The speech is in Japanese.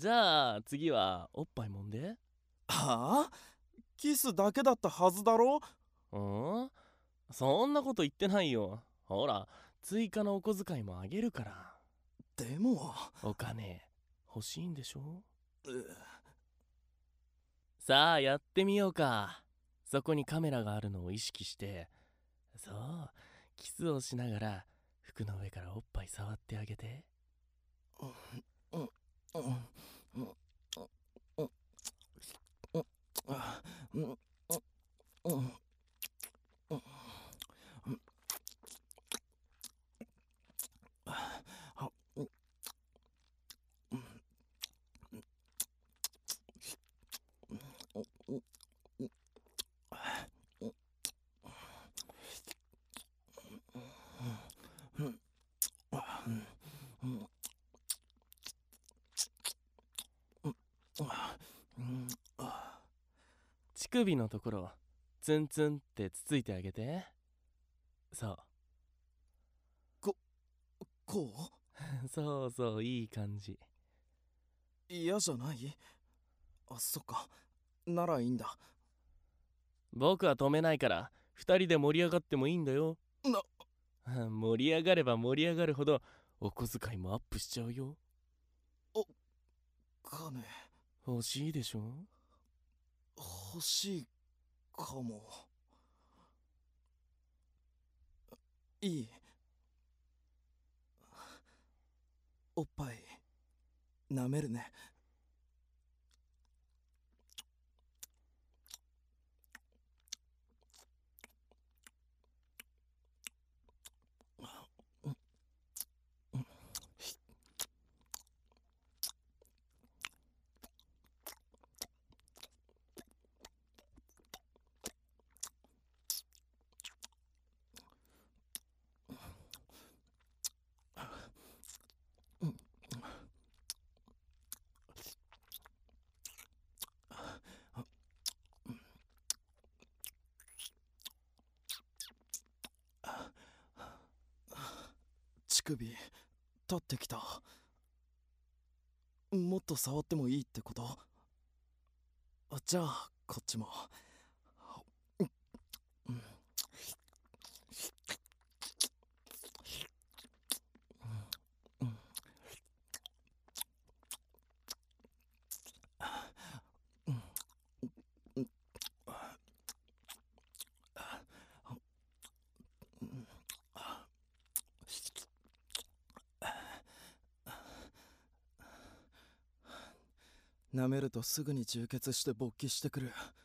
じゃあ次はおっぱい揉んで。 はあ？キスだけだったはずだろ。 そんなこと言ってないよ。ほら、追加のお小遣いもあげるから。 でもお金欲しいんでしょ。 うさあやってみようか。そこにカメラがあるのを意識して、そう、キスをしながら服の上からおっぱい触ってあげて。 うんうんうんうんうん乳首のところツンツンってつついてあげて。そうこそうそう、いい感じ。 う嫌じゃない？あ、そっか、ならいいんだ。 僕は止めないから二人で盛り上がってもいいんだよ。 な盛り上がれば盛り上がるほどお小遣いもアップしちゃうよ。 金欲しいでしょ。 欲しいかも。いい？おっぱい舐めるね。乳首立ってきた。もっと触ってもいいってこと？じゃあこっちも。舐めるとすぐに充血して勃起してくる。